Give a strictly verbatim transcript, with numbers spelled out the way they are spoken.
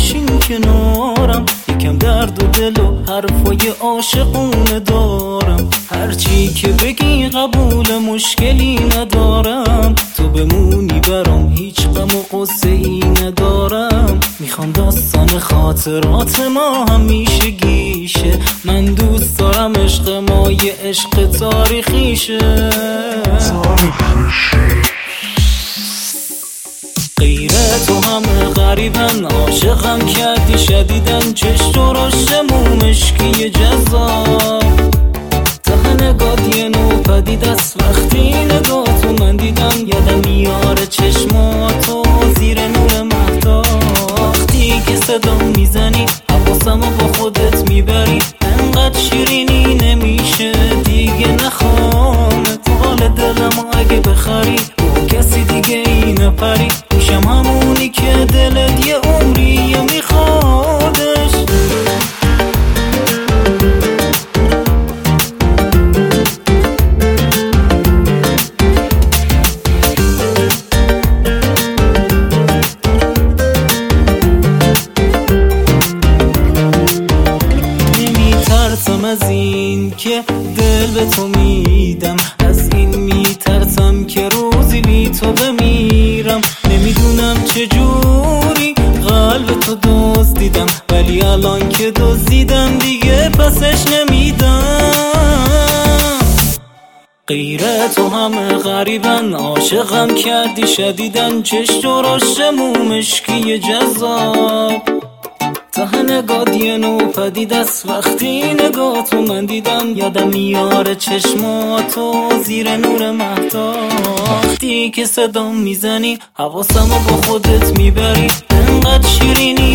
بشین کنارم، یکم درد و دل و حرفای عاشقونه دارم. هرچی که بگی قبول، مشکلی ندارم. تو بمونی برام هیچ غم و غصه ای ندارم. میخوام داستان خاطرات ما همیشه گیشه. من دوست دارم عشق ما یه عشق تاریخیشه. غیر تو همه غریبن، عاشقم کردی شدیدن. چشم درشتمون مشکی جذاب، ته نگات یه نو پدید است. وقتی نگاه تو من دیدم، یادم میاره چشماتو زیر نور مهتاب. وقتی که صدا میزنی حواسمو با خودت میبری. انقدر شیرینی نمیشه دیگه نخوامت. حال دلم اگه بخری با کسی دیگه ای نپری. میشم همونی که دلت یه عمریه میخوادش. نمیترسم از این که دل به تو میدم، از این میترسم که روزی بی تو بمیرم. نمیدونم چجوری قلب تو دزدیدم، ولی الان که دزدیدم دیگه پسش نمیدم. غیر تو همه غریبن، عاشقم کردی شدیدن. چشم درشتمون مشکی جذاب، ته نگات یه نو پدید است. وقتی نگاتو من دیدم، یادم میاره چشماتو زیر نور مهتاب. وقتی که صدا میزنی حواسمو با خودت میبری. انقدر شیرینی